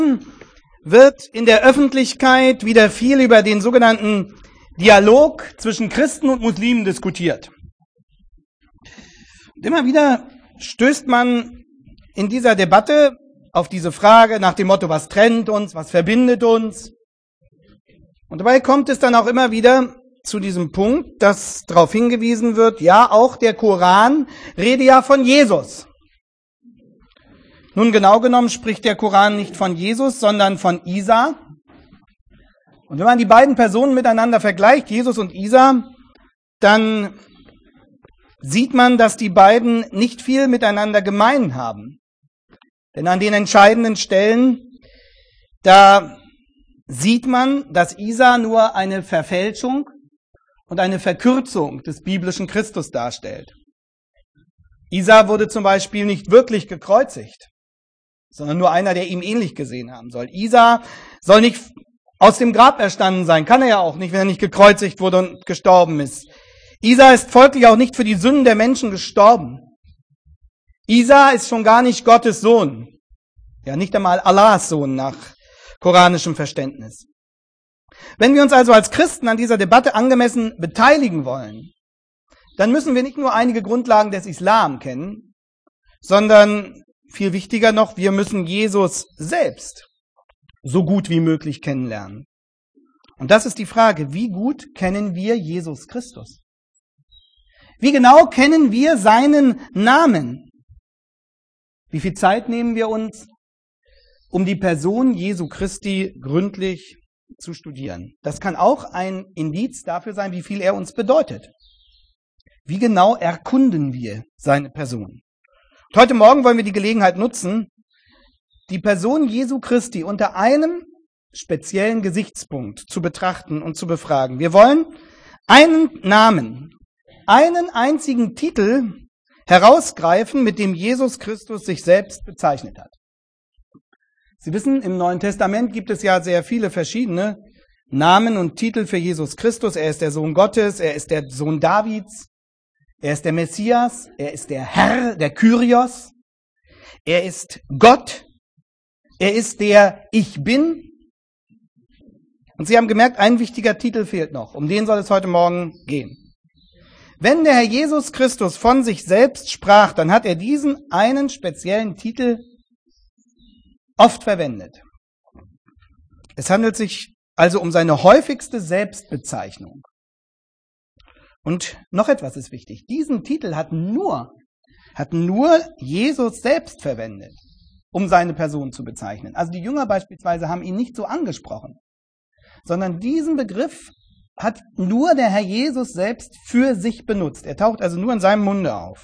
wird in der Öffentlichkeit wieder viel über den sogenannten Dialog zwischen Christen und Muslimen diskutiert. Und immer wieder stößt man in dieser Debatte auf diese Frage nach dem Motto, was trennt uns, was verbindet uns? Und dabei kommt es dann auch immer wieder zu diesem Punkt, dass darauf hingewiesen wird, ja, auch der Koran rede ja von Jesus. Nun, genau genommen spricht der Koran nicht von Jesus, sondern von Isa. Und wenn man die beiden Personen miteinander vergleicht, Jesus und Isa, dann sieht man, dass die beiden nicht viel miteinander gemein haben. Denn an den entscheidenden Stellen, da sieht man, dass Isa nur eine Verfälschung und eine Verkürzung des biblischen Christus darstellt. Isa wurde zum Beispiel nicht wirklich gekreuzigt, sondern nur einer, der ihm ähnlich gesehen haben soll. Isa soll nicht aus dem Grab erstanden sein, kann er ja auch nicht, wenn er nicht gekreuzigt wurde und gestorben ist. Isa ist folglich auch nicht für die Sünden der Menschen gestorben. Isa ist schon gar nicht Gottes Sohn, ja nicht einmal Allahs Sohn nach koranischem Verständnis. Wenn wir uns also als Christen an dieser Debatte angemessen beteiligen wollen, dann müssen wir nicht nur einige Grundlagen des Islam kennen, sondern viel wichtiger noch, wir müssen Jesus selbst so gut wie möglich kennenlernen. Und das ist die Frage, wie gut kennen wir Jesus Christus? Wie genau kennen wir seinen Namen? Wie viel Zeit nehmen wir uns, um die Person Jesu Christi gründlich zu studieren? Das kann auch ein Indiz dafür sein, wie viel er uns bedeutet. Wie genau erkunden wir seine Person? Und heute Morgen wollen wir die Gelegenheit nutzen, die Person Jesu Christi unter einem speziellen Gesichtspunkt zu betrachten und zu befragen. Wir wollen einen Namen, einen einzigen Titel herausgreifen, mit dem Jesus Christus sich selbst bezeichnet hat. Sie wissen, im Neuen Testament gibt es ja sehr viele verschiedene Namen und Titel für Jesus Christus. Er ist der Sohn Gottes, er ist der Sohn Davids, er ist der Messias, er ist der Herr, der Kyrios, er ist Gott, er ist der Ich Bin. Und Sie haben gemerkt, ein wichtiger Titel fehlt noch. Um den soll es heute Morgen gehen. Wenn der Herr Jesus Christus von sich selbst sprach, dann hat er diesen einen speziellen Titel oft verwendet. Es handelt sich also um seine häufigste Selbstbezeichnung. Und noch etwas ist wichtig. Diesen Titel hat nur Jesus selbst verwendet, um seine Person zu bezeichnen. Also die Jünger beispielsweise haben ihn nicht so angesprochen, sondern diesen Begriff hat nur der Herr Jesus selbst für sich benutzt. Er taucht also nur in seinem Munde auf.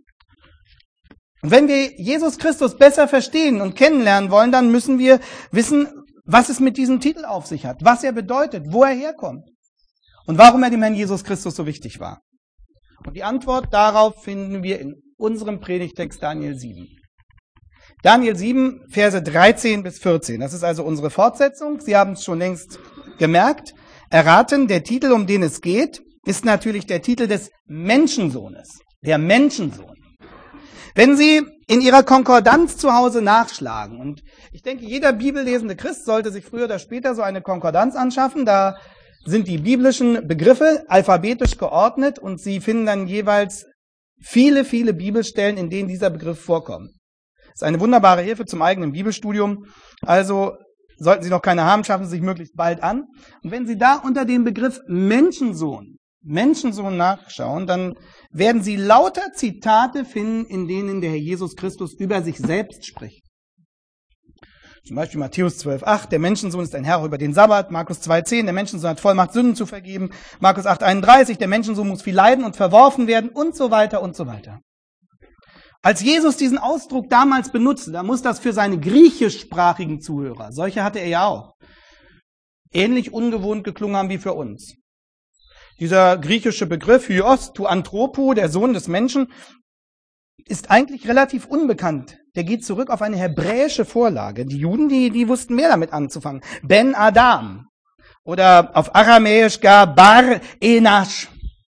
Und wenn wir Jesus Christus besser verstehen und kennenlernen wollen, dann müssen wir wissen, was es mit diesem Titel auf sich hat, was er bedeutet, wo er herkommt und warum er dem Herrn Jesus Christus so wichtig war. Und die Antwort darauf finden wir in unserem Predigtext Daniel 7. Daniel 7, Verse 13 bis 14. Das ist also unsere Fortsetzung. Sie haben es schon längst gemerkt. Erraten, der Titel, um den es geht, ist natürlich der Titel des Menschensohnes. Der Menschensohn. Wenn Sie in Ihrer Konkordanz zu Hause nachschlagen, und ich denke, jeder bibellesende Christ sollte sich früher oder später so eine Konkordanz anschaffen, da sind die biblischen Begriffe alphabetisch geordnet und Sie finden dann jeweils viele, viele Bibelstellen, in denen dieser Begriff vorkommt. Das ist eine wunderbare Hilfe zum eigenen Bibelstudium. Also sollten Sie noch keine haben, schaffen Sie sich möglichst bald an. Und wenn Sie da unter dem Begriff Menschensohn nachschauen, dann werden Sie lauter Zitate finden, in denen der Herr Jesus Christus über sich selbst spricht. Zum Beispiel Matthäus 12,8, der Menschensohn ist ein Herr über den Sabbat. Markus 2,10, der Menschensohn hat Vollmacht, Sünden zu vergeben. Markus 8,31, der Menschensohn muss viel leiden und verworfen werden und so weiter und so weiter. Als Jesus diesen Ausdruck damals benutzte, da muss das für seine griechischsprachigen Zuhörer, solche hatte er ja auch, ähnlich ungewohnt geklungen haben wie für uns. Dieser griechische Begriff, Hyos, tu Anthropo, der Sohn des Menschen, ist eigentlich relativ unbekannt. Der geht zurück auf eine hebräische Vorlage. Die Juden, die wussten mehr damit anzufangen. Ben Adam. Oder auf Aramäisch gar Bar Enash.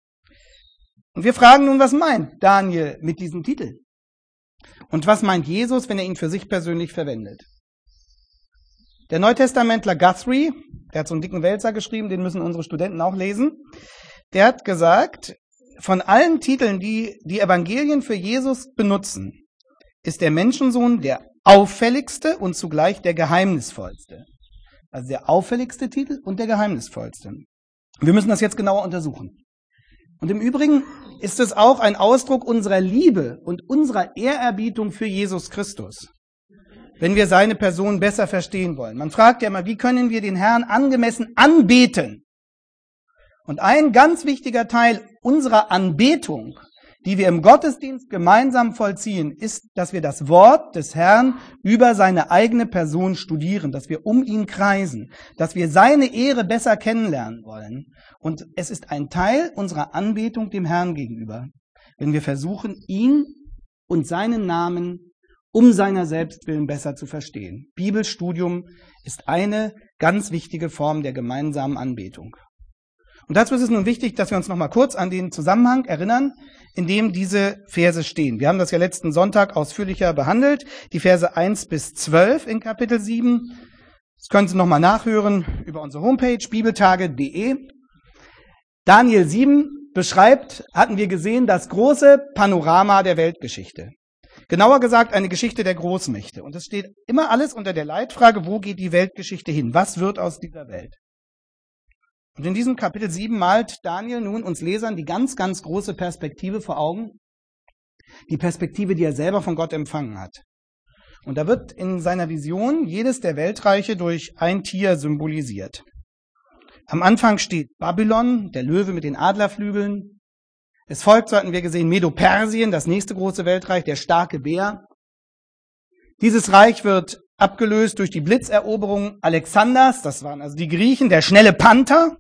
Und wir fragen nun, was meint Daniel mit diesem Titel? Und was meint Jesus, wenn er ihn für sich persönlich verwendet? Der Neutestamentler Guthrie, der hat so einen dicken Wälzer geschrieben, den müssen unsere Studenten auch lesen, der hat gesagt, von allen Titeln, die die Evangelien für Jesus benutzen, ist der Menschensohn der auffälligste und zugleich der geheimnisvollste. Also der auffälligste Titel und der geheimnisvollste. Wir müssen das jetzt genauer untersuchen. Und im Übrigen ist es auch ein Ausdruck unserer Liebe und unserer Ehrerbietung für Jesus Christus, wenn wir seine Person besser verstehen wollen. Man fragt ja immer, wie können wir den Herrn angemessen anbeten? Und ein ganz wichtiger Teil unserer Anbetung, die wir im Gottesdienst gemeinsam vollziehen, ist, dass wir das Wort des Herrn über seine eigene Person studieren, dass wir um ihn kreisen, dass wir seine Ehre besser kennenlernen wollen. Und es ist ein Teil unserer Anbetung dem Herrn gegenüber, wenn wir versuchen, ihn und seinen Namen um seiner selbst willen besser zu verstehen. Bibelstudium ist eine ganz wichtige Form der gemeinsamen Anbetung. Und dazu ist es nun wichtig, dass wir uns noch mal kurz an den Zusammenhang erinnern, in dem diese Verse stehen. Wir haben das ja letzten Sonntag ausführlicher behandelt, die Verse 1 bis 12 in Kapitel 7. Das können Sie noch mal nachhören über unsere Homepage bibeltage.de. Daniel 7 beschreibt, hatten wir gesehen, das große Panorama der Weltgeschichte. Genauer gesagt eine Geschichte der Großmächte. Und es steht immer alles unter der Leitfrage, wo geht die Weltgeschichte hin? Was wird aus dieser Welt? Und in diesem Kapitel 7 malt Daniel nun uns Lesern die ganz, ganz große Perspektive vor Augen. Die Perspektive, die er selber von Gott empfangen hat. Und da wird in seiner Vision jedes der Weltreiche durch ein Tier symbolisiert. Am Anfang steht Babylon, der Löwe mit den Adlerflügeln. Es folgt, so hatten wir gesehen, Medo-Persien, das nächste große Weltreich, der starke Bär. Dieses Reich wird abgelöst durch die Blitzeroberung Alexanders, das waren also die Griechen, der schnelle Panther.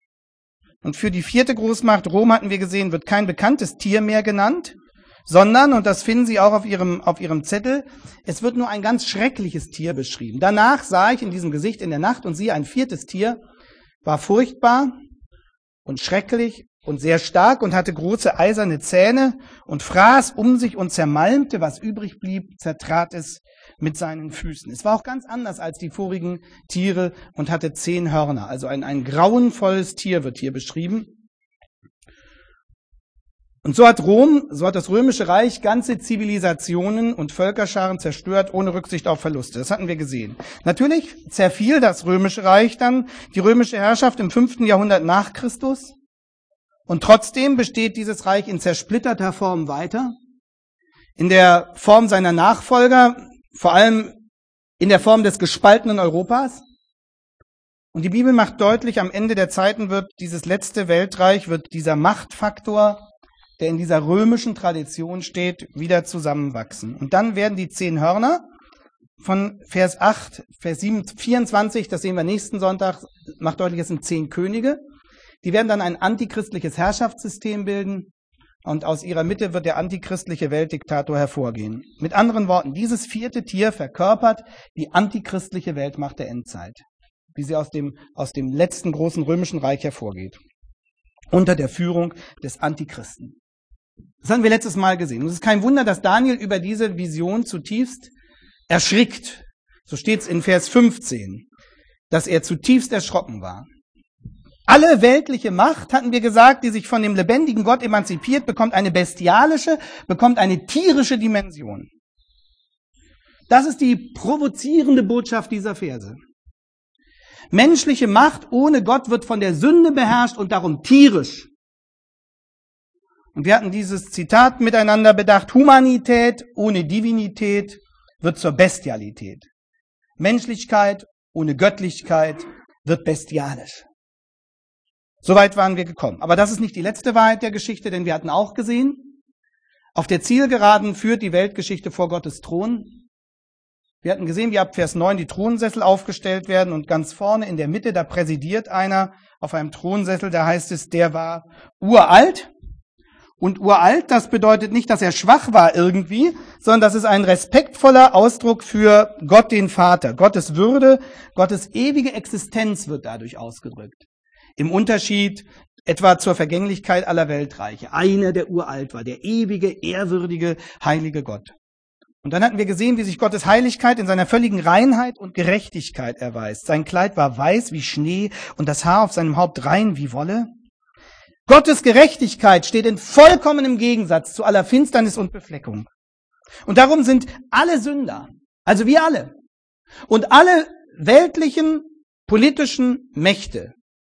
Und für die vierte Großmacht Rom, hatten wir gesehen, wird kein bekanntes Tier mehr genannt, sondern, und das finden Sie auch auf Ihrem Zettel, es wird nur ein ganz schreckliches Tier beschrieben. Danach sah ich in diesem Gesicht in der Nacht und siehe, ein viertes Tier war furchtbar und schrecklich und sehr stark und hatte große eiserne Zähne und fraß um sich und zermalmte, was übrig blieb, zertrat es mit seinen Füßen. Es war auch ganz anders als die vorigen Tiere und hatte 10 Hörner. Also ein grauenvolles Tier wird hier beschrieben. Und so hat das Römische Reich ganze Zivilisationen und Völkerscharen zerstört, ohne Rücksicht auf Verluste. Das hatten wir gesehen. Natürlich zerfiel das Römische Reich dann, die römische Herrschaft im 5. Jahrhundert nach Christus. Und trotzdem besteht dieses Reich in zersplitterter Form weiter. In der Form seiner Nachfolger, vor allem in der Form des gespaltenen Europas. Und die Bibel macht deutlich, am Ende der Zeiten wird dieses letzte Weltreich, wird dieser Machtfaktor, der in dieser römischen Tradition steht, wieder zusammenwachsen. Und dann werden die 10 Hörner von Vers 8, Vers 24, das sehen wir nächsten Sonntag, macht deutlich, es sind 10 Könige. Die werden dann ein antichristliches Herrschaftssystem bilden. Und aus ihrer Mitte wird der antichristliche Weltdiktator hervorgehen. Mit anderen Worten, dieses vierte Tier verkörpert die antichristliche Weltmacht der Endzeit, wie sie aus dem letzten großen römischen Reich hervorgeht, unter der Führung des Antichristen. Das haben wir letztes Mal gesehen. Und es ist kein Wunder, dass Daniel über diese Vision zutiefst erschrickt. So steht es in Vers 15, dass er zutiefst erschrocken war. Alle weltliche Macht, hatten wir gesagt, die sich von dem lebendigen Gott emanzipiert, bekommt eine bestialische, bekommt eine tierische Dimension. Das ist die provozierende Botschaft dieser Verse. Menschliche Macht ohne Gott wird von der Sünde beherrscht und darum tierisch. Und wir hatten dieses Zitat miteinander bedacht: Humanität ohne Divinität wird zur Bestialität. Menschlichkeit ohne Göttlichkeit wird bestialisch. Soweit waren wir gekommen. Aber das ist nicht die letzte Wahrheit der Geschichte, denn wir hatten auch gesehen, auf der Zielgeraden führt die Weltgeschichte vor Gottes Thron. Wir hatten gesehen, wie ab Vers 9 die Thronsessel aufgestellt werden und ganz vorne in der Mitte, da präsidiert einer auf einem Thronsessel, da heißt es, der war uralt. Und uralt, das bedeutet nicht, dass er schwach war irgendwie, sondern das ist ein respektvoller Ausdruck für Gott, den Vater. Gottes Würde, Gottes ewige Existenz wird dadurch ausgedrückt. Im Unterschied etwa zur Vergänglichkeit aller Weltreiche. Einer, der uralt war, der ewige, ehrwürdige, heilige Gott. Und dann hatten wir gesehen, wie sich Gottes Heiligkeit in seiner völligen Reinheit und Gerechtigkeit erweist. Sein Kleid war weiß wie Schnee und das Haar auf seinem Haupt rein wie Wolle. Gottes Gerechtigkeit steht in vollkommenem Gegensatz zu aller Finsternis und Befleckung. Und darum sind alle Sünder, also wir alle, und alle weltlichen, politischen Mächte,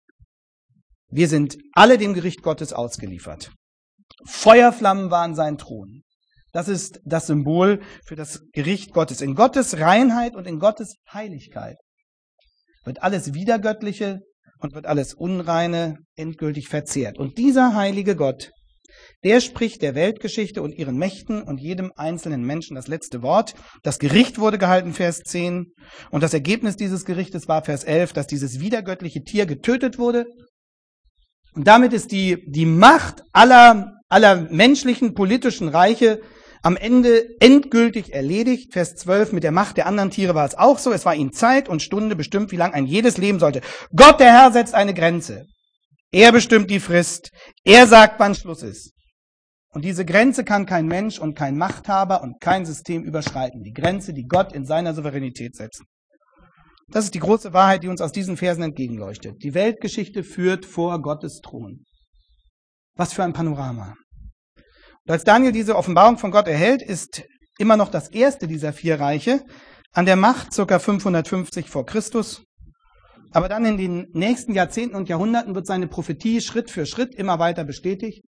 wir sind alle dem Gericht Gottes ausgeliefert. Feuerflammen waren sein Thron. Das ist das Symbol für das Gericht Gottes. In Gottes Reinheit und in Gottes Heiligkeit wird alles Widergöttliche und wird alles Unreine endgültig verzehrt. Und dieser heilige Gott, der spricht der Weltgeschichte und ihren Mächten und jedem einzelnen Menschen das letzte Wort. Das Gericht wurde gehalten, Vers 10. Und das Ergebnis dieses Gerichtes war, Vers 11, dass dieses widergöttliche Tier getötet wurde. Und damit ist die Macht aller menschlichen politischen Reiche am Ende endgültig erledigt. Vers 12, mit der Macht der anderen Tiere war es auch so. Es war ihnen Zeit und Stunde bestimmt, wie lang ein jedes leben sollte. Gott, der Herr, setzt eine Grenze. Er bestimmt die Frist. Er sagt, wann Schluss ist. Und diese Grenze kann kein Mensch und kein Machthaber und kein System überschreiten. Die Grenze, die Gott in seiner Souveränität setzt. Das ist die große Wahrheit, die uns aus diesen Versen entgegenleuchtet. Die Weltgeschichte führt vor Gottes Thron. Was für ein Panorama. Und als Daniel diese Offenbarung von Gott erhält, ist immer noch das erste dieser 4 Reiche an der Macht, ca. 550 vor Christus. Aber dann in den nächsten Jahrzehnten und Jahrhunderten wird seine Prophetie Schritt für Schritt immer weiter bestätigt.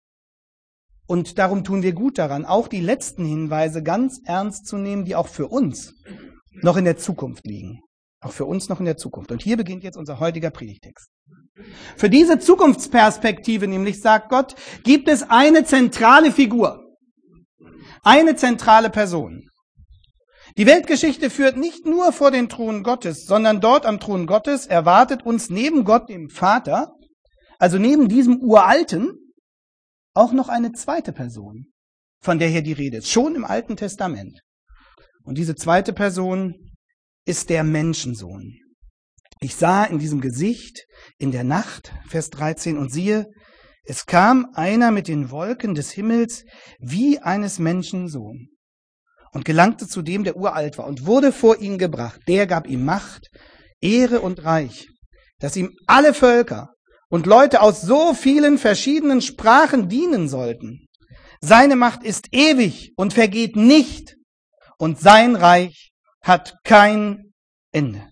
Und darum tun wir gut daran, auch die letzten Hinweise ganz ernst zu nehmen, die auch für uns noch in der Zukunft liegen. Auch für uns noch in der Zukunft. Und hier beginnt jetzt unser heutiger Predigtext. Für diese Zukunftsperspektive nämlich, sagt Gott, gibt es eine zentrale Figur. Eine zentrale Person. Die Weltgeschichte führt nicht nur vor den Thron Gottes, sondern dort am Thron Gottes erwartet uns neben Gott, dem Vater, also neben diesem Uralten, auch noch eine zweite Person, von der hier die Rede ist, schon im Alten Testament. Und diese zweite Person ist der Menschensohn. Ich sah in diesem Gesicht in der Nacht, Vers 13, und siehe, es kam einer mit den Wolken des Himmels wie eines Menschensohn und gelangte zu dem, der uralt war, und wurde vor ihn gebracht. Der gab ihm Macht, Ehre und Reich, dass ihm alle Völker und Leute aus so vielen verschiedenen Sprachen dienen sollten. Seine Macht ist ewig und vergeht nicht, und sein Reich hat kein Ende.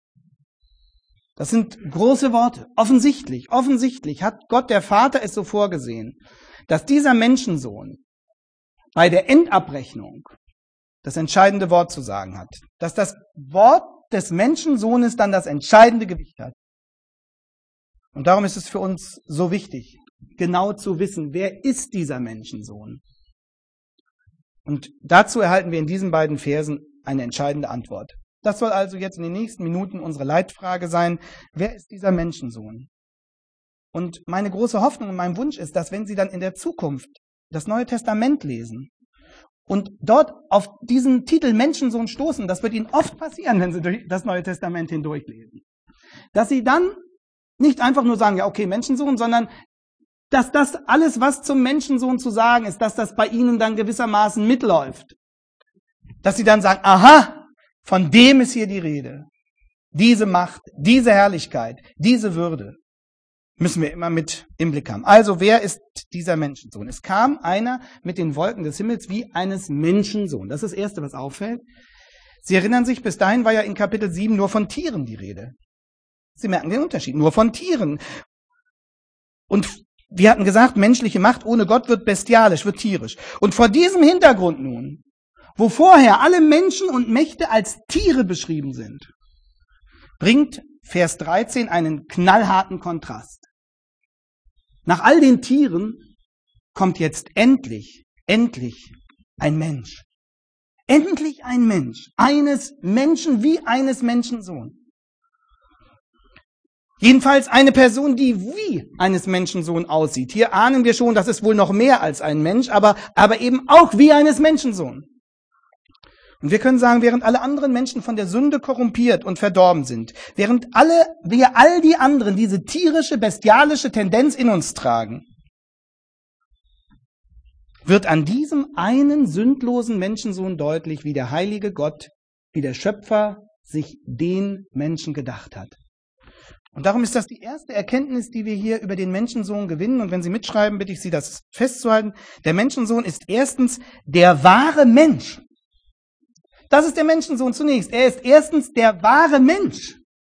Das sind große Worte. Offensichtlich hat Gott der Vater es so vorgesehen, dass dieser Menschensohn bei der Endabrechnung das entscheidende Wort zu sagen hat. Dass das Wort des Menschensohnes dann das entscheidende Gewicht hat. Und darum ist es für uns so wichtig, genau zu wissen, wer ist dieser Menschensohn? Und dazu erhalten wir in diesen beiden Versen eine entscheidende Antwort. Das soll also jetzt in den nächsten Minuten unsere Leitfrage sein. Wer ist dieser Menschensohn? Und meine große Hoffnung und mein Wunsch ist, dass wenn Sie dann in der Zukunft das Neue Testament lesen und dort auf diesen Titel Menschensohn stoßen, das wird Ihnen oft passieren, wenn Sie durch das Neue Testament hindurchlesen, dass Sie dann nicht einfach nur sagen, ja okay, Menschensohn, sondern dass das alles, was zum Menschensohn zu sagen ist, dass das bei Ihnen dann gewissermaßen mitläuft. Dass Sie dann sagen, aha, von dem ist hier die Rede. Diese Macht, diese Herrlichkeit, diese Würde müssen wir immer mit im Blick haben. Also, wer ist dieser Menschensohn? Es kam einer mit den Wolken des Himmels wie eines Menschensohn. Das ist das Erste, was auffällt. Sie erinnern sich, bis dahin war ja in Kapitel 7 nur von Tieren die Rede. Sie merken den Unterschied, nur von Tieren. Und wir hatten gesagt, menschliche Macht ohne Gott wird bestialisch, wird tierisch. Und vor diesem Hintergrund nun, wo vorher alle Menschen und Mächte als Tiere beschrieben sind, bringt Vers 13 einen knallharten Kontrast. Nach all den Tieren kommt jetzt endlich ein Mensch. Endlich ein Mensch. Eines Menschen wie eines Menschensohn. Jedenfalls eine Person, die wie eines Menschensohn aussieht. Hier ahnen wir schon, das ist wohl noch mehr als ein Mensch, aber eben auch wie eines Menschensohn. Und wir können sagen, während alle anderen Menschen von der Sünde korrumpiert und verdorben sind, während wir all die anderen diese tierische, bestialische Tendenz in uns tragen, wird an diesem einen sündlosen Menschensohn deutlich, wie der heilige Gott, wie der Schöpfer sich den Menschen gedacht hat. Und darum ist das die erste Erkenntnis, die wir hier über den Menschensohn gewinnen. Und wenn Sie mitschreiben, bitte ich Sie, das festzuhalten. Der Menschensohn ist erstens der wahre Mensch. Das ist der Menschensohn zunächst. Er ist erstens der wahre Mensch.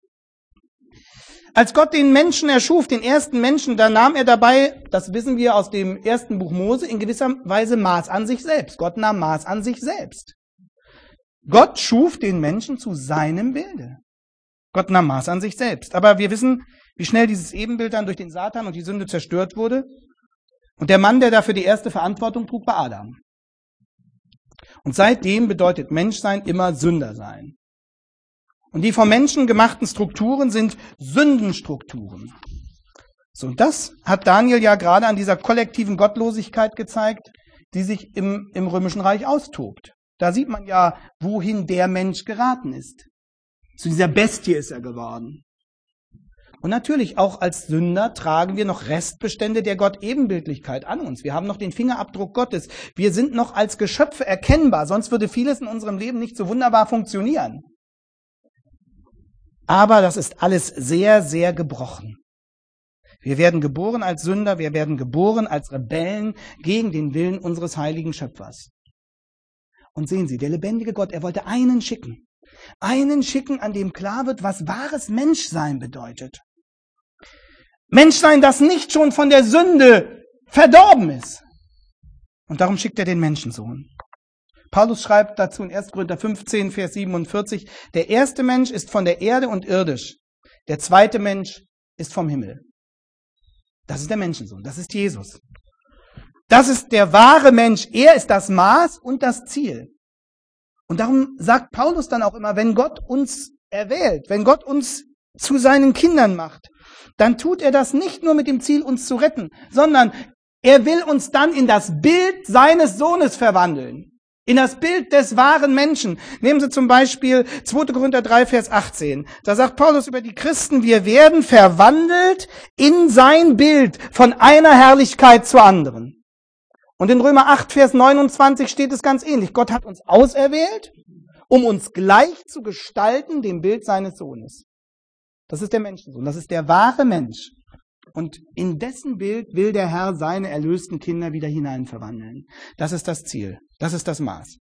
Als Gott den Menschen erschuf, den ersten Menschen, da nahm er dabei, das wissen wir aus dem ersten Buch Mose, in gewisser Weise Maß an sich selbst. Gott nahm Maß an sich selbst. Gott schuf den Menschen zu seinem Bilde. Gott nahm Maß an sich selbst. Aber wir wissen, wie schnell dieses Ebenbild dann durch den Satan und die Sünde zerstört wurde. Und der Mann, der dafür die erste Verantwortung trug, war Adam. Und seitdem bedeutet Menschsein immer Sünder sein. Und die vom Menschen gemachten Strukturen sind Sündenstrukturen. So, und das hat Daniel ja gerade an dieser kollektiven Gottlosigkeit gezeigt, die sich im Römischen Reich austobt. Da sieht man ja, wohin der Mensch geraten ist. Zu dieser Bestie ist er geworden. Und natürlich auch als Sünder tragen wir noch Restbestände der Gott-Ebenbildlichkeit an uns. Wir haben noch den Fingerabdruck Gottes. Wir sind noch als Geschöpfe erkennbar, sonst würde vieles in unserem Leben nicht so wunderbar funktionieren. Aber das ist alles sehr, sehr gebrochen. Wir werden geboren als Sünder, wir werden geboren als Rebellen gegen den Willen unseres heiligen Schöpfers. Und sehen Sie, der lebendige Gott, er wollte einen schicken, an dem klar wird, was wahres Menschsein bedeutet. Menschsein, das nicht schon von der Sünde verdorben ist. Und darum schickt er den Menschensohn. Paulus schreibt dazu in 1. Korinther 15, Vers 47, der erste Mensch ist von der Erde und irdisch, der zweite Mensch ist vom Himmel. Das ist der Menschensohn, das ist Jesus. Das ist der wahre Mensch, er ist das Maß und das Ziel. Und darum sagt Paulus dann auch immer, wenn Gott uns erwählt, wenn Gott uns zu seinen Kindern macht, dann tut er das nicht nur mit dem Ziel, uns zu retten, sondern er will uns dann in das Bild seines Sohnes verwandeln. In das Bild des wahren Menschen. Nehmen Sie zum Beispiel 2. Korinther 3, Vers 18. Da sagt Paulus über die Christen, wir werden verwandelt in sein Bild von einer Herrlichkeit zur anderen. Und in Römer 8, Vers 29 steht es ganz ähnlich. Gott hat uns auserwählt, um uns gleich zu gestalten dem Bild seines Sohnes. Das ist der Menschensohn, das ist der wahre Mensch. Und in dessen Bild will der Herr seine erlösten Kinder wieder hinein verwandeln. Das ist das Ziel, das ist das Maß.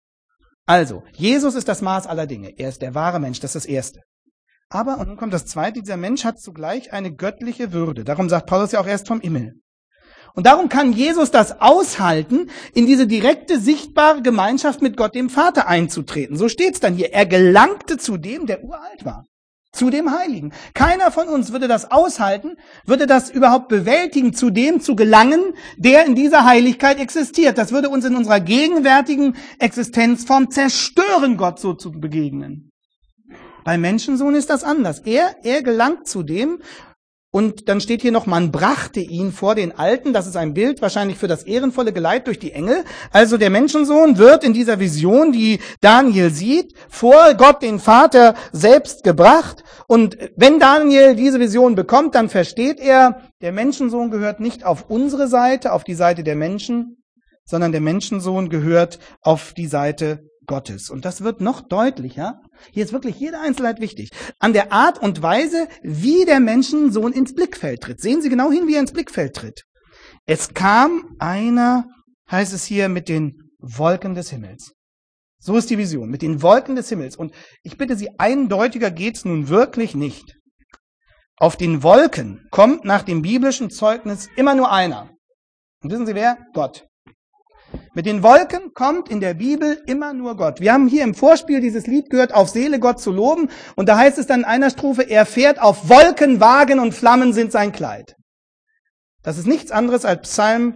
Also, Jesus ist das Maß aller Dinge. Er ist der wahre Mensch, das ist das Erste. Aber, und nun kommt das Zweite, dieser Mensch hat zugleich eine göttliche Würde. Darum sagt Paulus ja auch erst vom Himmel. Und darum kann Jesus das aushalten, in diese direkte, sichtbare Gemeinschaft mit Gott, dem Vater, einzutreten. So steht es dann hier. Er gelangte zu dem, der uralt war. Zu dem Heiligen. Keiner von uns würde das aushalten, würde das überhaupt bewältigen, zu dem zu gelangen, der in dieser Heiligkeit existiert. Das würde uns in unserer gegenwärtigen Existenzform zerstören, Gott so zu begegnen. Beim Menschensohn ist das anders. Er gelangt zu dem. Und dann steht hier noch, man brachte ihn vor den Alten. Das ist ein Bild wahrscheinlich für das ehrenvolle Geleit durch die Engel. Also der Menschensohn wird in dieser Vision, die Daniel sieht, vor Gott, den Vater, selbst gebracht. Und wenn Daniel diese Vision bekommt, dann versteht er, der Menschensohn gehört nicht auf unsere Seite, auf die Seite der Menschen, sondern der Menschensohn gehört auf die Seite Gottes. Und das wird noch deutlicher. Hier ist wirklich jede Einzelheit wichtig. An der Art und Weise, wie der Menschensohn ins Blickfeld tritt. Sehen Sie genau hin, wie er ins Blickfeld tritt. Es kam einer, heißt es hier, mit den Wolken des Himmels. So ist die Vision, mit den Wolken des Himmels. Und ich bitte Sie, eindeutiger geht's nun wirklich nicht. Auf den Wolken kommt nach dem biblischen Zeugnis immer nur einer. Und wissen Sie wer? Gott. Mit den Wolken kommt in der Bibel immer nur Gott. Wir haben hier im Vorspiel dieses Lied gehört, auf Seele Gott zu loben. Und da heißt es dann in einer Strophe, er fährt auf Wolken, Wagen und Flammen sind sein Kleid. Das ist nichts anderes als Psalm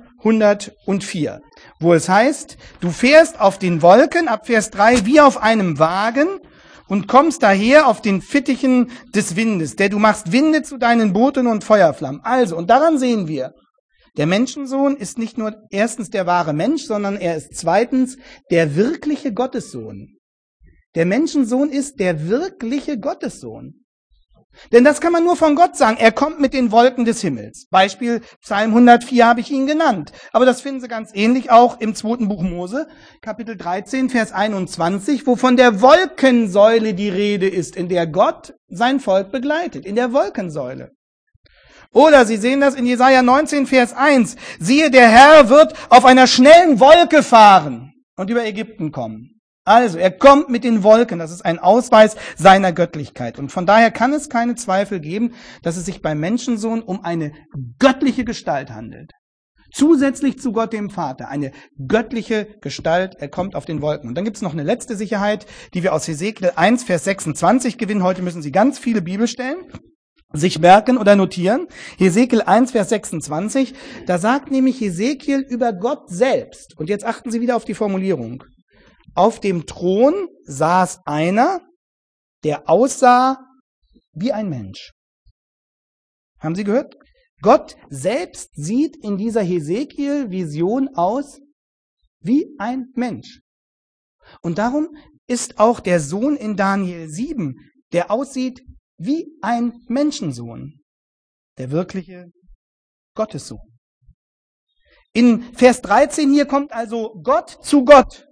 104, wo es heißt, du fährst auf den Wolken, ab Vers 3, wie auf einem Wagen und kommst daher auf den Fittichen des Windes, der du machst Winde zu deinen Booten und Feuerflammen. Also, und daran sehen wir, der Menschensohn ist nicht nur erstens der wahre Mensch, sondern er ist zweitens der wirkliche Gottessohn. Der Menschensohn ist der wirkliche Gottessohn. Denn das kann man nur von Gott sagen. Er kommt mit den Wolken des Himmels. Beispiel Psalm 104 habe ich Ihnen genannt. Aber das finden Sie ganz ähnlich auch im 2. Buch Mose, Kapitel 13, Vers 21, wo von der Wolkensäule die Rede ist, in der Gott sein Volk begleitet. In der Wolkensäule. Oder Sie sehen das in Jesaja 19, Vers 1. Siehe, der Herr wird auf einer schnellen Wolke fahren und über Ägypten kommen. Also, er kommt mit den Wolken. Das ist ein Ausweis seiner Göttlichkeit. Und von daher kann es keine Zweifel geben, dass es sich beim Menschensohn um eine göttliche Gestalt handelt. Zusätzlich zu Gott dem Vater. Eine göttliche Gestalt. Er kommt auf den Wolken. Und dann gibt es noch eine letzte Sicherheit, die wir aus Hesekiel 1, Vers 26 gewinnen. Heute müssen Sie ganz viele Bibelstellen sich merken oder notieren. Hesekiel 1, Vers 26. Da sagt nämlich Hesekiel über Gott selbst. Und jetzt achten Sie wieder auf die Formulierung. Auf dem Thron saß einer, der aussah wie ein Mensch. Haben Sie gehört? Gott selbst sieht in dieser Hesekiel-Vision aus wie ein Mensch. Und darum ist auch der Sohn in Daniel 7, der aussieht wie ein Menschensohn, der wirkliche Gottessohn. In Vers 13 hier kommt also Gott zu Gott.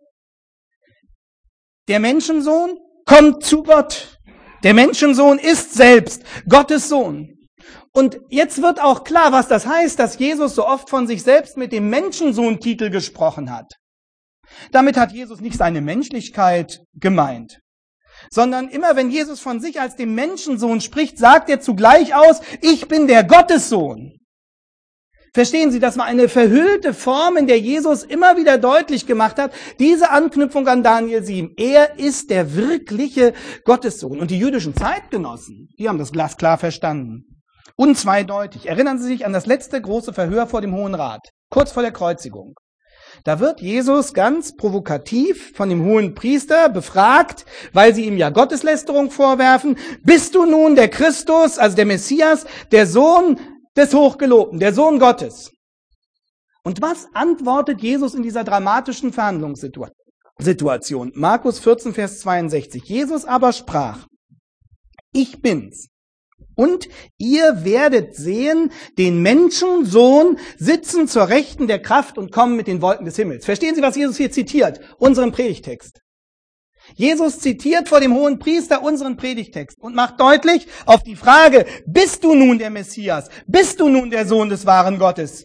Der Menschensohn kommt zu Gott. Der Menschensohn ist selbst Gottes Sohn. Und jetzt wird auch klar, was das heißt, dass Jesus so oft von sich selbst mit dem Menschensohn-Titel gesprochen hat. Damit hat Jesus nicht seine Menschlichkeit gemeint, sondern immer wenn Jesus von sich als dem Menschensohn spricht, sagt er zugleich aus, ich bin der Gottessohn. Verstehen Sie, das war eine verhüllte Form, in der Jesus immer wieder deutlich gemacht hat, diese Anknüpfung an Daniel 7. Er ist der wirkliche Gottessohn. Und die jüdischen Zeitgenossen, die haben das glasklar verstanden. Unzweideutig. Erinnern Sie sich an das letzte große Verhör vor dem Hohen Rat, kurz vor der Kreuzigung. Da wird Jesus ganz provokativ von dem hohen Priester befragt, weil sie ihm ja Gotteslästerung vorwerfen. Bist du nun der Christus, also der Messias, der Sohn des Hochgelobten, der Sohn Gottes? Und was antwortet Jesus in dieser dramatischen Verhandlungssituation? Markus 14, Vers 62. Jesus aber sprach, ich bin's. Und ihr werdet sehen, den Menschensohn sitzen zur Rechten der Kraft und kommen mit den Wolken des Himmels. Verstehen Sie, was Jesus hier zitiert? Unseren Predigtext. Jesus zitiert vor dem hohen Priester unseren Predigtext und macht deutlich auf die Frage, bist du nun der Messias? Bist du nun der Sohn des wahren Gottes?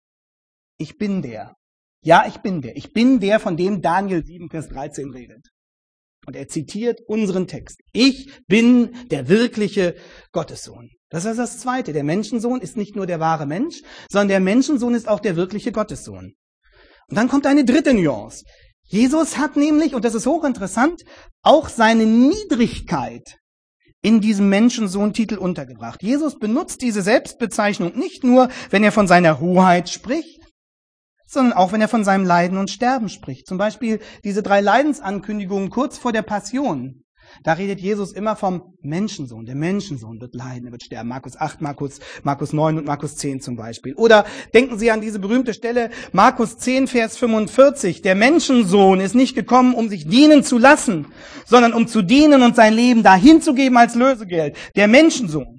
Ich bin der. Ja, ich bin der. Ich bin der, von dem Daniel 7, Vers 13 redet. Und er zitiert unseren Text. Ich bin der wirkliche Gottessohn. Das ist das Zweite. Der Menschensohn ist nicht nur der wahre Mensch, sondern der Menschensohn ist auch der wirkliche Gottessohn. Und dann kommt eine dritte Nuance. Jesus hat nämlich, und das ist hochinteressant, auch seine Niedrigkeit in diesem Menschensohn-Titel untergebracht. Jesus benutzt diese Selbstbezeichnung nicht nur, wenn er von seiner Hoheit spricht, sondern auch, wenn er von seinem Leiden und Sterben spricht. Zum Beispiel diese 3 Leidensankündigungen kurz vor der Passion. Da redet Jesus immer vom Menschensohn. Der Menschensohn wird leiden, er wird sterben. Markus 8, Markus 9 und Markus 10 zum Beispiel. Oder denken Sie an diese berühmte Stelle, Markus 10, Vers 45. Der Menschensohn ist nicht gekommen, um sich dienen zu lassen, sondern um zu dienen und sein Leben dahin zu geben als Lösegeld. Der Menschensohn.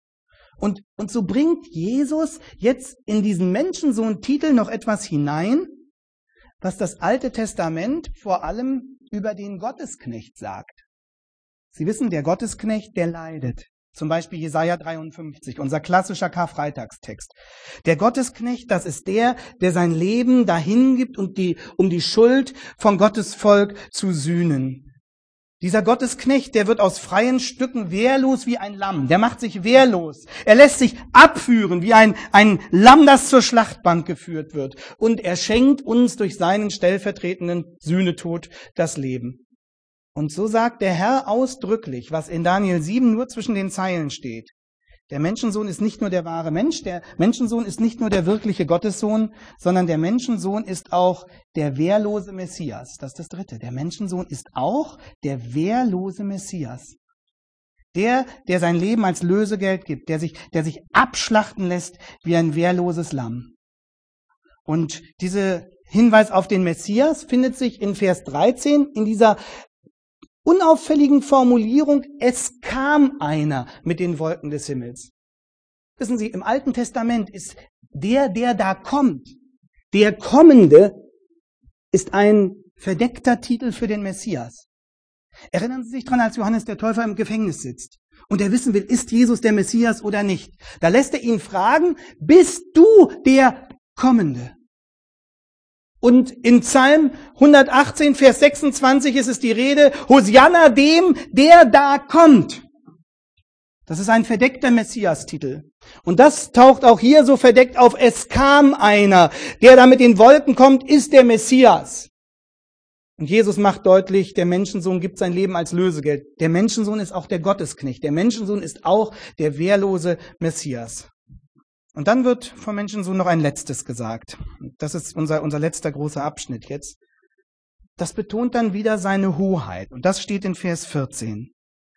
Und so bringt Jesus jetzt in diesen Menschensohn-Titel noch etwas hinein, was das Alte Testament vor allem über den Gottesknecht sagt. Sie wissen, der Gottesknecht, der leidet. Zum Beispiel Jesaja 53, unser klassischer Karfreitagstext. Der Gottesknecht, das ist der sein Leben dahin gibt, um die Schuld von Gottes Volk zu sühnen. Dieser Gottesknecht, der wird aus freien Stücken wehrlos wie ein Lamm. Der macht sich wehrlos. Er lässt sich abführen wie ein Lamm, das zur Schlachtbank geführt wird. Und er schenkt uns durch seinen stellvertretenden Sühnetod das Leben. Und so sagt der Herr ausdrücklich, was in Daniel 7 nur zwischen den Zeilen steht. Der Menschensohn ist nicht nur der wahre Mensch, der Menschensohn ist nicht nur der wirkliche Gottessohn, sondern der Menschensohn ist auch der wehrlose Messias. Das ist das Dritte. Der Menschensohn ist auch der wehrlose Messias. Der sein Leben als Lösegeld gibt, der sich abschlachten lässt wie ein wehrloses Lamm. Und dieser Hinweis auf den Messias findet sich in Vers 13 in dieser unauffälligen Formulierung, es kam einer mit den Wolken des Himmels. Wissen Sie, im Alten Testament ist der da kommt, der Kommende, ist ein verdeckter Titel für den Messias. Erinnern Sie sich dran, als Johannes der Täufer im Gefängnis sitzt und er wissen will, ist Jesus der Messias oder nicht? Da lässt er ihn fragen, bist du der Kommende? Und in Psalm 118, Vers 26 ist es die Rede, Hosianna dem, der da kommt. Das ist ein verdeckter Messias-Titel. Und das taucht auch hier so verdeckt auf, es kam einer, der da mit den Wolken kommt, ist der Messias. Und Jesus macht deutlich, der Menschensohn gibt sein Leben als Lösegeld. Der Menschensohn ist auch der Gottesknecht. Der Menschensohn ist auch der wehrlose Messias. Und dann wird vom Menschensohn noch ein letztes gesagt. Das ist unser letzter großer Abschnitt jetzt. Das betont dann wieder seine Hoheit. Und das steht in Vers 14.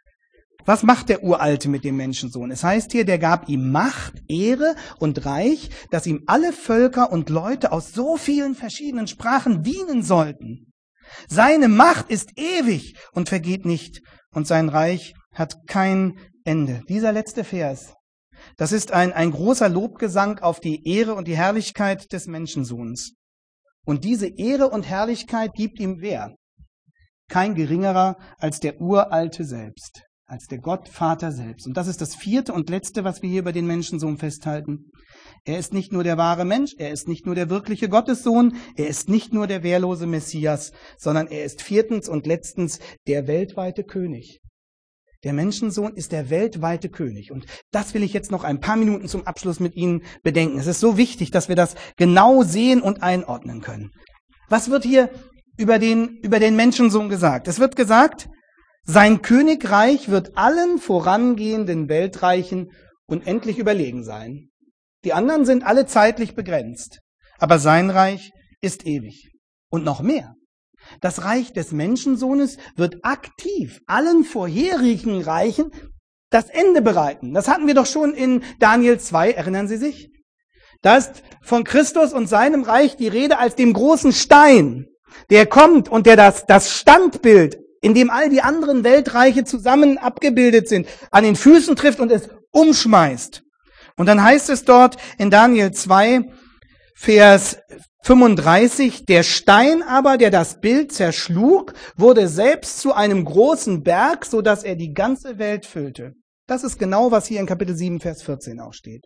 Was macht der Uralte mit dem Menschensohn? Es heißt hier, der gab ihm Macht, Ehre und Reich, dass ihm alle Völker und Leute aus so vielen verschiedenen Sprachen dienen sollten. Seine Macht ist ewig und vergeht nicht, und sein Reich hat kein Ende. Dieser letzte Vers, das ist ein großer Lobgesang auf die Ehre und die Herrlichkeit des Menschensohns. Und diese Ehre und Herrlichkeit gibt ihm wer? Kein geringerer als der Uralte selbst, als der Gottvater selbst. Und das ist das vierte und letzte, was wir hier über den Menschensohn festhalten. Er ist nicht nur der wahre Mensch, er ist nicht nur der wirkliche Gottessohn, er ist nicht nur der wehrlose Messias, sondern er ist viertens und letztens der weltweite König. Der Menschensohn ist der weltweite König. Und das will ich jetzt noch ein paar Minuten zum Abschluss mit Ihnen bedenken. Es ist so wichtig, dass wir das genau sehen und einordnen können. Was wird hier über den Menschensohn gesagt? Es wird gesagt, sein Königreich wird allen vorangehenden Weltreichen unendlich überlegen sein. Die anderen sind alle zeitlich begrenzt, aber sein Reich ist ewig. Und noch mehr. Das Reich des Menschensohnes wird aktiv allen vorherigen Reichen das Ende bereiten. Das hatten wir doch schon in Daniel 2, erinnern Sie sich? Da ist von Christus und seinem Reich die Rede als dem großen Stein, der kommt und der das Standbild, in dem all die anderen Weltreiche zusammen abgebildet sind, an den Füßen trifft und es umschmeißt. Und dann heißt es dort in Daniel 2, Vers 35, der Stein aber, der das Bild zerschlug, wurde selbst zu einem großen Berg, so dass er die ganze Welt füllte. Das ist genau, was hier in Kapitel 7, Vers 14 auch steht.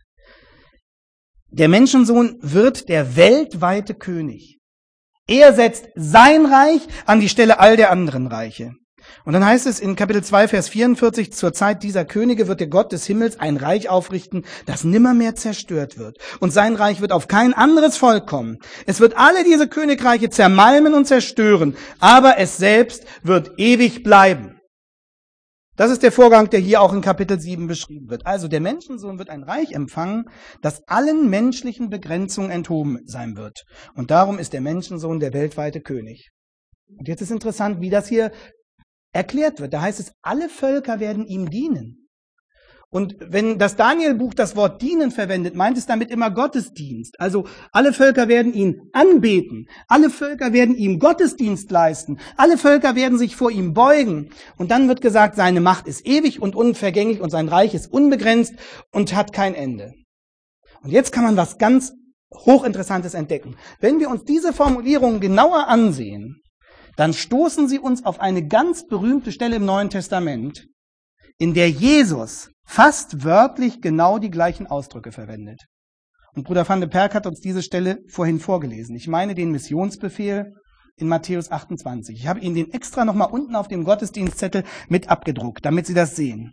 Der Menschensohn wird der weltweite König. Er setzt sein Reich an die Stelle all der anderen Reiche. Und dann heißt es in Kapitel 2, Vers 44, zur Zeit dieser Könige wird der Gott des Himmels ein Reich aufrichten, das nimmermehr zerstört wird. Und sein Reich wird auf kein anderes Volk kommen. Es wird alle diese Königreiche zermalmen und zerstören, aber es selbst wird ewig bleiben. Das ist der Vorgang, der hier auch in Kapitel 7 beschrieben wird. Also der Menschensohn wird ein Reich empfangen, das allen menschlichen Begrenzungen enthoben sein wird. Und darum ist der Menschensohn der weltweite König. Und jetzt ist interessant, wie das hier erklärt wird. Da heißt es, alle Völker werden ihm dienen. Und wenn das Daniel-Buch das Wort dienen verwendet, meint es damit immer Gottesdienst. Also alle Völker werden ihn anbeten. Alle Völker werden ihm Gottesdienst leisten. Alle Völker werden sich vor ihm beugen. Und dann wird gesagt, seine Macht ist ewig und unvergänglich und sein Reich ist unbegrenzt und hat kein Ende. Und jetzt kann man was ganz Hochinteressantes entdecken. Wenn wir uns diese Formulierungen genauer ansehen, dann stoßen sie uns auf eine ganz berühmte Stelle im Neuen Testament, in der Jesus fast wörtlich genau die gleichen Ausdrücke verwendet. Und Bruder van de Perk hat uns diese Stelle vorhin vorgelesen. Ich meine den Missionsbefehl in Matthäus 28. Ich habe Ihnen den extra nochmal unten auf dem Gottesdienstzettel mit abgedruckt, damit Sie das sehen.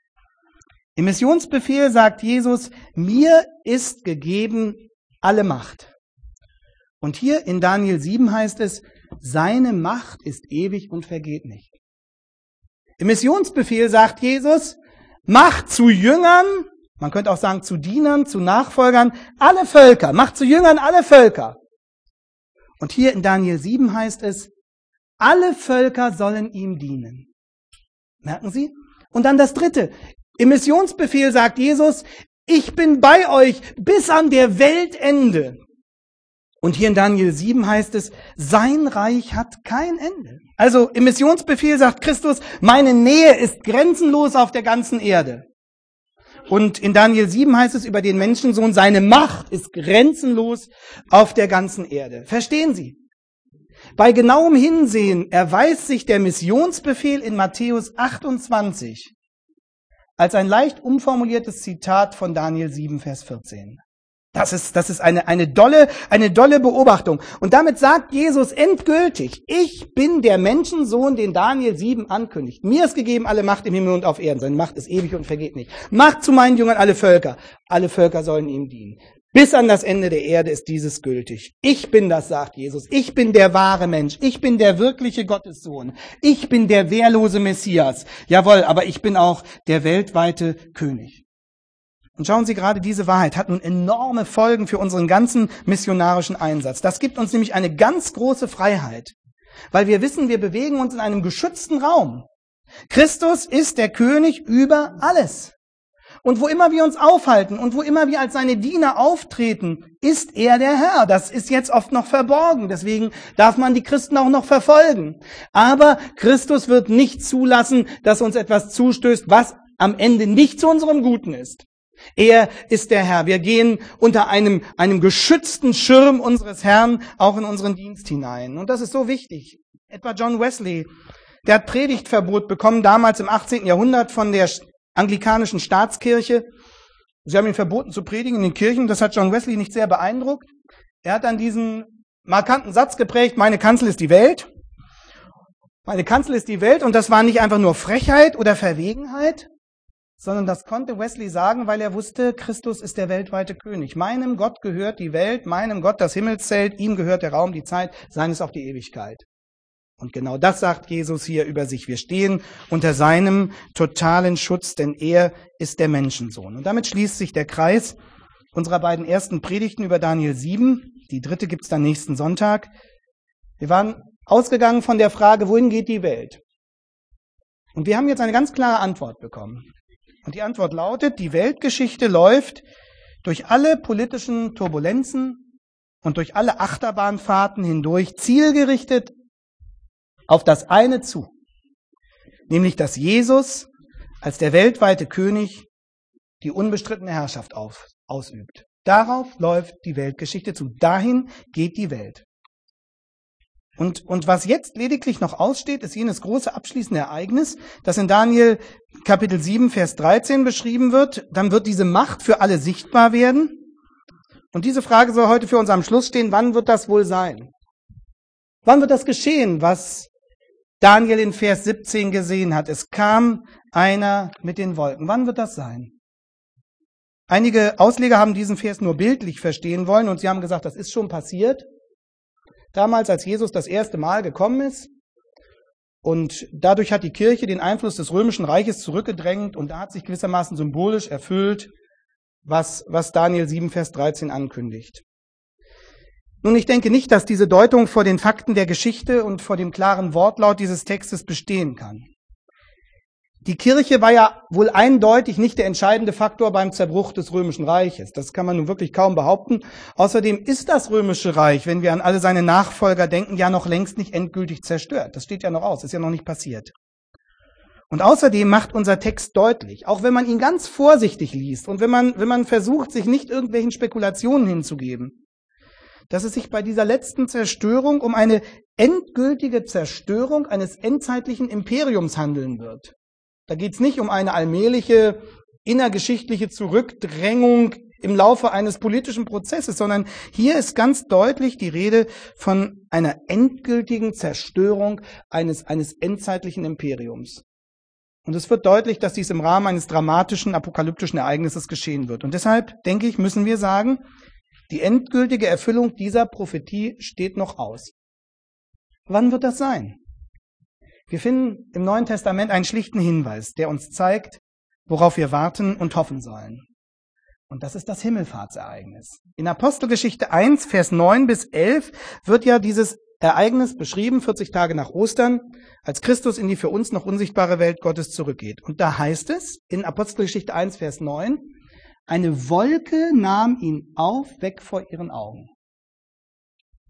Im Missionsbefehl sagt Jesus, mir ist gegeben alle Macht. Und hier in Daniel 7 heißt es, seine Macht ist ewig und vergeht nicht. Im Missionsbefehl sagt Jesus, macht zu Jüngern, man könnte auch sagen zu Dienern, zu Nachfolgern, alle Völker, macht zu Jüngern alle Völker. Und hier in Daniel 7 heißt es, alle Völker sollen ihm dienen. Merken Sie? Und dann das Dritte. Im Missionsbefehl sagt Jesus, ich bin bei euch bis an der Weltende. Und hier in Daniel 7 heißt es, sein Reich hat kein Ende. Also im Missionsbefehl sagt Christus, meine Nähe ist grenzenlos auf der ganzen Erde. Und in Daniel 7 heißt es über den Menschensohn, seine Macht ist grenzenlos auf der ganzen Erde. Verstehen Sie? Bei genauem Hinsehen erweist sich der Missionsbefehl in Matthäus 28 als ein leicht umformuliertes Zitat von Daniel 7, Vers 14. Das ist eine dolle Beobachtung. Und damit sagt Jesus endgültig, ich bin der Menschensohn, den Daniel 7 ankündigt. Mir ist gegeben alle Macht im Himmel und auf Erden. Seine Macht ist ewig und vergeht nicht. Macht zu meinen Jüngern alle Völker. Alle Völker sollen ihm dienen. Bis an das Ende der Erde ist dieses gültig. Ich bin das, sagt Jesus. Ich bin der wahre Mensch. Ich bin der wirkliche Gottessohn. Ich bin der wehrlose Messias. Jawohl, aber ich bin auch der weltweite König. Und schauen Sie, gerade diese Wahrheit hat nun enorme Folgen für unseren ganzen missionarischen Einsatz. Das gibt uns nämlich eine ganz große Freiheit, weil wir wissen, wir bewegen uns in einem geschützten Raum. Christus ist der König über alles. Und wo immer wir uns aufhalten und wo immer wir als seine Diener auftreten, ist er der Herr. Das ist jetzt oft noch verborgen. Deswegen darf man die Christen auch noch verfolgen. Aber Christus wird nicht zulassen, dass uns etwas zustößt, was am Ende nicht zu unserem Guten ist. Er ist der Herr. Wir gehen unter einem geschützten Schirm unseres Herrn auch in unseren Dienst hinein. Und das ist so wichtig. Etwa John Wesley, der hat Predigtverbot bekommen, damals im 18. Jahrhundert von der anglikanischen Staatskirche. Sie haben ihn verboten zu predigen in den Kirchen. Das hat John Wesley nicht sehr beeindruckt. Er hat dann diesen markanten Satz geprägt, meine Kanzel ist die Welt. Meine Kanzel ist die Welt. Und das war nicht einfach nur Frechheit oder Verwegenheit, sondern das konnte Wesley sagen, weil er wusste, Christus ist der weltweite König. Meinem Gott gehört die Welt, meinem Gott das Himmelszelt, ihm gehört der Raum, die Zeit, seines auch die Ewigkeit. Und genau das sagt Jesus hier über sich. Wir stehen unter seinem totalen Schutz, denn er ist der Menschensohn. Und damit schließt sich der Kreis unserer beiden ersten Predigten über Daniel 7. Die dritte gibt's dann nächsten Sonntag. Wir waren ausgegangen von der Frage, wohin geht die Welt? Und wir haben jetzt eine ganz klare Antwort bekommen. Und die Antwort lautet, die Weltgeschichte läuft durch alle politischen Turbulenzen und durch alle Achterbahnfahrten hindurch zielgerichtet auf das eine zu, nämlich dass Jesus als der weltweite König die unbestrittene Herrschaft ausübt. Darauf läuft die Weltgeschichte zu, dahin geht die Welt. Und was jetzt lediglich noch aussteht, ist jenes große abschließende Ereignis, das in Daniel Kapitel 7, Vers 13 beschrieben wird. Dann wird diese Macht für alle sichtbar werden. Und diese Frage soll heute für uns am Schluss stehen, wann wird das wohl sein? Wann wird das geschehen, was Daniel in Vers 17 gesehen hat? Es kam einer mit den Wolken. Wann wird das sein? Einige Ausleger haben diesen Vers nur bildlich verstehen wollen und sie haben gesagt, das ist schon passiert. Damals, als Jesus das erste Mal gekommen ist und dadurch hat die Kirche den Einfluss des Römischen Reiches zurückgedrängt und da hat sich gewissermaßen symbolisch erfüllt, was Daniel 7, Vers 13 ankündigt. Nun, ich denke nicht, dass diese Deutung vor den Fakten der Geschichte und vor dem klaren Wortlaut dieses Textes bestehen kann. Die Kirche war ja wohl eindeutig nicht der entscheidende Faktor beim Zerbruch des Römischen Reiches. Das kann man nun wirklich kaum behaupten. Außerdem ist das Römische Reich, wenn wir an alle seine Nachfolger denken, ja noch längst nicht endgültig zerstört. Das steht ja noch aus, ist ja noch nicht passiert. Und außerdem macht unser Text deutlich, auch wenn man ihn ganz vorsichtig liest und wenn man versucht, sich nicht irgendwelchen Spekulationen hinzugeben, dass es sich bei dieser letzten Zerstörung um eine endgültige Zerstörung eines endzeitlichen Imperiums handeln wird. Da geht es nicht um eine allmähliche innergeschichtliche Zurückdrängung im Laufe eines politischen Prozesses, sondern hier ist ganz deutlich die Rede von einer endgültigen Zerstörung eines endzeitlichen Imperiums. Und es wird deutlich, dass dies im Rahmen eines dramatischen, apokalyptischen Ereignisses geschehen wird. Und deshalb, denke ich, müssen wir sagen, die endgültige Erfüllung dieser Prophetie steht noch aus. Wann wird das sein? Wir finden im Neuen Testament einen schlichten Hinweis, der uns zeigt, worauf wir warten und hoffen sollen. Und das ist das Himmelfahrtsereignis. In Apostelgeschichte 1, Vers 9 bis 11 wird ja dieses Ereignis beschrieben, 40 Tage nach Ostern, als Christus in die für uns noch unsichtbare Welt Gottes zurückgeht. Und da heißt es in Apostelgeschichte 1, Vers 9, eine Wolke nahm ihn auf, weg vor ihren Augen.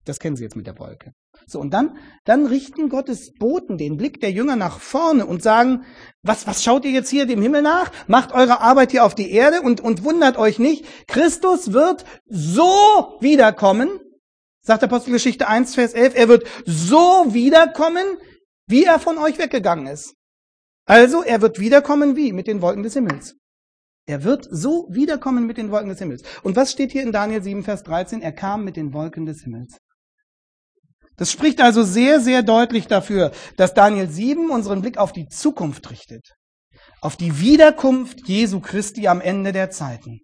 Das kennen Sie jetzt mit der Wolke. So, und dann richten Gottes Boten den Blick der Jünger nach vorne und sagen, was schaut ihr jetzt hier dem Himmel nach? Macht eure Arbeit hier auf die Erde und wundert euch nicht. Christus wird so wiederkommen, sagt Apostelgeschichte 1, Vers 11, er wird so wiederkommen, wie er von euch weggegangen ist. Also, er wird wiederkommen wie? Mit den Wolken des Himmels. Er wird so wiederkommen mit den Wolken des Himmels. Und was steht hier in Daniel 7, Vers 13? Er kam mit den Wolken des Himmels. Das spricht also sehr, sehr deutlich dafür, dass Daniel 7 unseren Blick auf die Zukunft richtet. Auf die Wiederkunft Jesu Christi am Ende der Zeiten.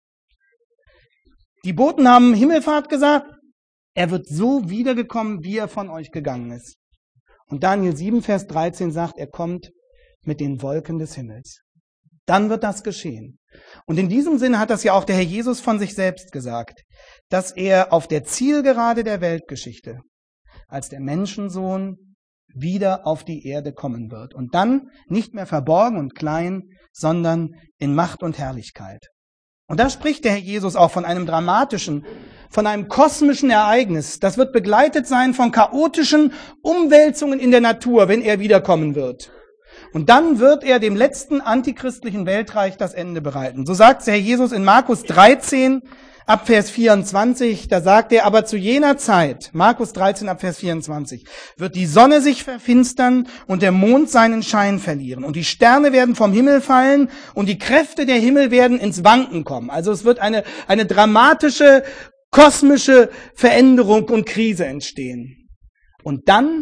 Die Boten haben Himmelfahrt gesagt, er wird so wiedergekommen, wie er von euch gegangen ist. Und Daniel 7, Vers 13 sagt, er kommt mit den Wolken des Himmels. Dann wird das geschehen. Und in diesem Sinne hat das ja auch der Herr Jesus von sich selbst gesagt, dass er auf der Zielgerade der Weltgeschichte als der Menschensohn wieder auf die Erde kommen wird. Und dann nicht mehr verborgen und klein, sondern in Macht und Herrlichkeit. Und da spricht der Herr Jesus auch von einem dramatischen, von einem kosmischen Ereignis. Das wird begleitet sein von chaotischen Umwälzungen in der Natur, wenn er wiederkommen wird. Und dann wird er dem letzten antichristlichen Weltreich das Ende bereiten. So sagt der Herr Jesus in Markus 13, ab Vers 24, da sagt er, aber zu jener Zeit, Markus 13, ab Vers 24, wird die Sonne sich verfinstern und der Mond seinen Schein verlieren und die Sterne werden vom Himmel fallen und die Kräfte der Himmel werden ins Wanken kommen. Also es wird eine dramatische, kosmische Veränderung und Krise entstehen. Und dann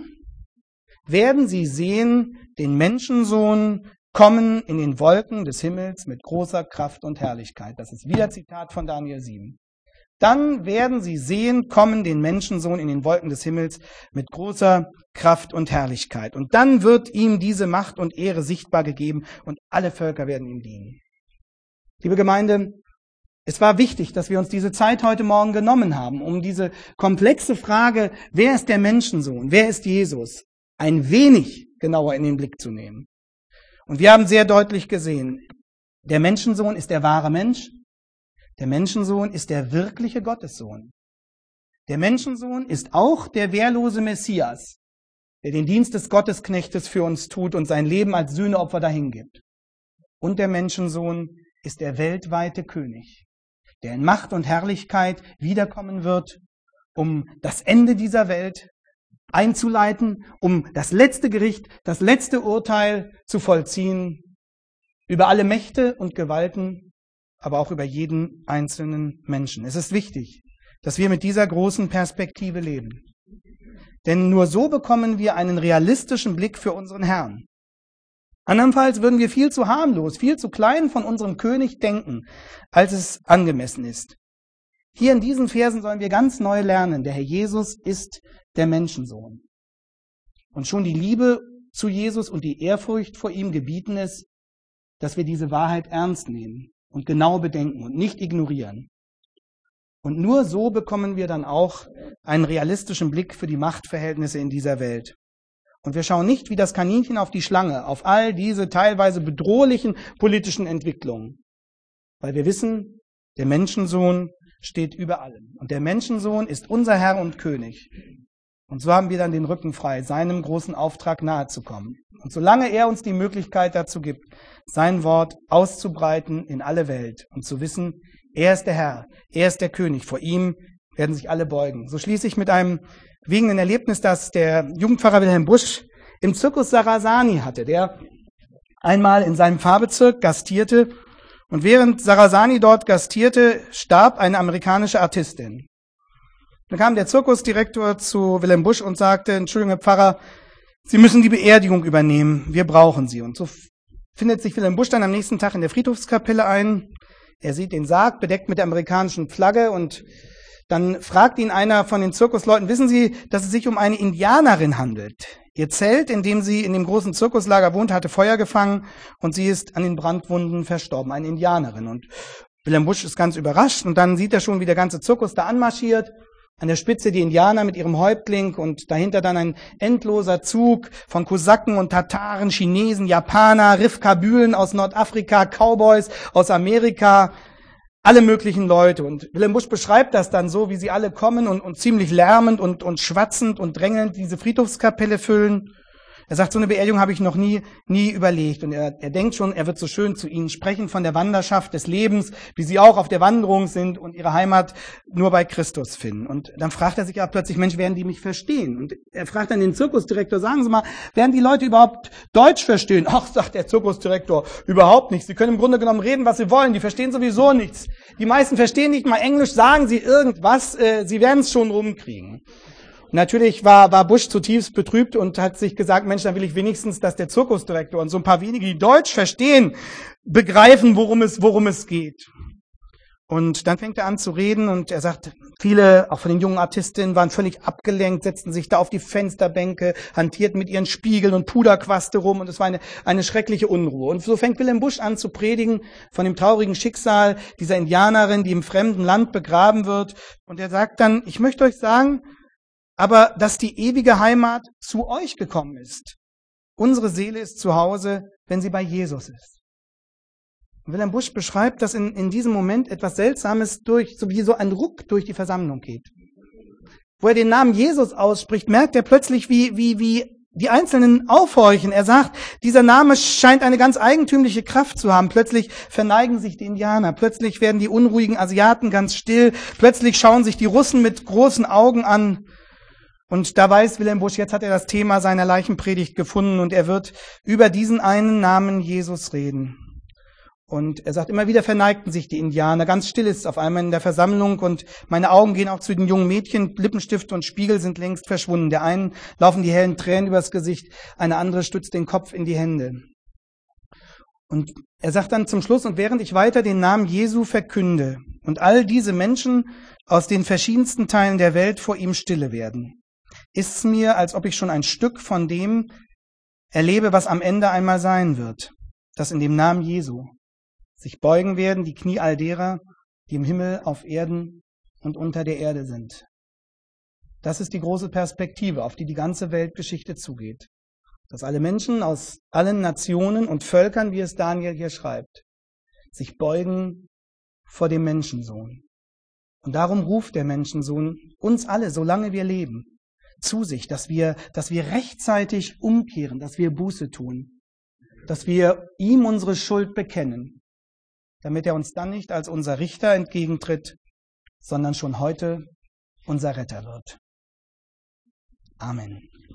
werden sie sehen, den Menschensohn kommen in den Wolken des Himmels mit großer Kraft und Herrlichkeit. Das ist wieder Zitat von Daniel 7. Dann werden sie sehen, kommen den Menschensohn in den Wolken des Himmels mit großer Kraft und Herrlichkeit. Und dann wird ihm diese Macht und Ehre sichtbar gegeben und alle Völker werden ihm dienen. Liebe Gemeinde, es war wichtig, dass wir uns diese Zeit heute Morgen genommen haben, um diese komplexe Frage, wer ist der Menschensohn, wer ist Jesus, ein wenig genauer in den Blick zu nehmen. Und wir haben sehr deutlich gesehen, der Menschensohn ist der wahre Mensch, der Menschensohn ist der wirkliche Gottessohn. Der Menschensohn ist auch der wehrlose Messias, der den Dienst des Gottesknechtes für uns tut und sein Leben als Sühneopfer dahingibt. Und der Menschensohn ist der weltweite König, der in Macht und Herrlichkeit wiederkommen wird, um das Ende dieser Welt einzuleiten, um das letzte Gericht, das letzte Urteil zu vollziehen über alle Mächte und Gewalten, aber auch über jeden einzelnen Menschen. Es ist wichtig, dass wir mit dieser großen Perspektive leben. Denn nur so bekommen wir einen realistischen Blick für unseren Herrn. Andernfalls würden wir viel zu harmlos, viel zu klein von unserem König denken, als es angemessen ist. Hier in diesen Versen sollen wir ganz neu lernen, der Herr Jesus ist der Menschensohn. Und schon die Liebe zu Jesus und die Ehrfurcht vor ihm gebieten es, dass wir diese Wahrheit ernst nehmen und genau bedenken und nicht ignorieren. Und nur so bekommen wir dann auch einen realistischen Blick für die Machtverhältnisse in dieser Welt. Und wir schauen nicht wie das Kaninchen auf die Schlange, auf all diese teilweise bedrohlichen politischen Entwicklungen. Weil wir wissen, der Menschensohn steht über allem. Und der Menschensohn ist unser Herr und König. Und so haben wir dann den Rücken frei, seinem großen Auftrag nahezukommen. Und solange er uns die Möglichkeit dazu gibt, sein Wort auszubreiten in alle Welt und zu wissen, er ist der Herr, er ist der König, vor ihm werden sich alle beugen. So schließe ich mit einem bewegenden Erlebnis, das der Jugendpfarrer Wilhelm Busch im Zirkus Sarasani hatte, der einmal in seinem Pfarrbezirk gastierte. Und während Sarasani dort gastierte, starb eine amerikanische Artistin. Dann kam der Zirkusdirektor zu Wilhelm Busch und sagte, Entschuldigung, Herr Pfarrer, Sie müssen die Beerdigung übernehmen, wir brauchen Sie. Und so findet sich Wilhelm Busch dann am nächsten Tag in der Friedhofskapelle ein. Er sieht den Sarg bedeckt mit der amerikanischen Flagge und dann fragt ihn einer von den Zirkusleuten, wissen Sie, dass es sich um eine Indianerin handelt? Ihr Zelt, in dem sie in dem großen Zirkuslager wohnt, hatte Feuer gefangen und sie ist an den Brandwunden verstorben, eine Indianerin. Und Wilhelm Busch ist ganz überrascht und dann sieht er schon, wie der ganze Zirkus da anmarschiert. An der Spitze die Indianer mit ihrem Häuptling und dahinter dann ein endloser Zug von Kosaken und Tataren, Chinesen, Japaner, Rifkabülen aus Nordafrika, Cowboys aus Amerika. alle möglichen Leute. Und Wilhelm Busch beschreibt das dann so, wie sie alle kommen und ziemlich lärmend und schwatzend und drängelnd diese Friedhofskapelle füllen. Er sagt, so eine Beerdigung habe ich noch nie überlegt. Und er denkt schon, er wird so schön zu ihnen sprechen von der Wanderschaft des Lebens, wie sie auch auf der Wanderung sind und ihre Heimat nur bei Christus finden. Und dann fragt er sich ja plötzlich, Mensch, werden die mich verstehen? Und er fragt dann den Zirkusdirektor, sagen Sie mal, werden die Leute überhaupt Deutsch verstehen? Ach, sagt der Zirkusdirektor, überhaupt nicht. Sie können im Grunde genommen reden, was Sie wollen. Die verstehen sowieso nichts. Die meisten verstehen nicht mal Englisch, sagen Sie irgendwas, Sie werden es schon rumkriegen. Natürlich war Busch zutiefst betrübt und hat sich gesagt, Mensch, dann will ich wenigstens, dass der Zirkusdirektor und so ein paar wenige, die Deutsch verstehen, begreifen, worum es geht. Und dann fängt er an zu reden und er sagt, viele, auch von den jungen Artistinnen, waren völlig abgelenkt, setzten sich da auf die Fensterbänke, hantierten mit ihren Spiegeln und Puderquaste rum und es war eine schreckliche Unruhe. Und so fängt Wilhelm Busch an zu predigen von dem traurigen Schicksal dieser Indianerin, die im fremden Land begraben wird. Und er sagt dann, ich möchte euch sagen, aber dass die ewige Heimat zu euch gekommen ist. Unsere Seele ist zu Hause, wenn sie bei Jesus ist. Und Wilhelm Busch beschreibt, dass in diesem Moment etwas Seltsames wie so ein Ruck durch die Versammlung geht. Wo er den Namen Jesus ausspricht, merkt er plötzlich, wie die Einzelnen aufhorchen. Er sagt, dieser Name scheint eine ganz eigentümliche Kraft zu haben. Plötzlich verneigen sich die Indianer, plötzlich werden die unruhigen Asiaten ganz still, plötzlich schauen sich die Russen mit großen Augen an. Und da weiß Wilhelm Busch, jetzt hat er das Thema seiner Leichenpredigt gefunden und er wird über diesen einen Namen Jesus reden. Und er sagt, immer wieder verneigten sich die Indianer. Ganz still ist es auf einmal in der Versammlung und meine Augen gehen auch zu den jungen Mädchen. Lippenstift und Spiegel sind längst verschwunden. Der einen laufen die hellen Tränen übers Gesicht, eine andere stützt den Kopf in die Hände. Und er sagt dann zum Schluss, und während ich weiter den Namen Jesu verkünde und all diese Menschen aus den verschiedensten Teilen der Welt vor ihm stille werden, ist es mir, als ob ich schon ein Stück von dem erlebe, was am Ende einmal sein wird, dass in dem Namen Jesu sich beugen werden die Knie all derer, die im Himmel, auf Erden und unter der Erde sind. Das ist die große Perspektive, auf die die ganze Weltgeschichte zugeht. Dass alle Menschen aus allen Nationen und Völkern, wie es Daniel hier schreibt, sich beugen vor dem Menschensohn. Und darum ruft der Menschensohn uns alle, solange wir leben, zu sich, dass wir rechtzeitig umkehren, dass wir Buße tun, dass wir ihm unsere Schuld bekennen, damit er uns dann nicht als unser Richter entgegentritt, sondern schon heute unser Retter wird. Amen.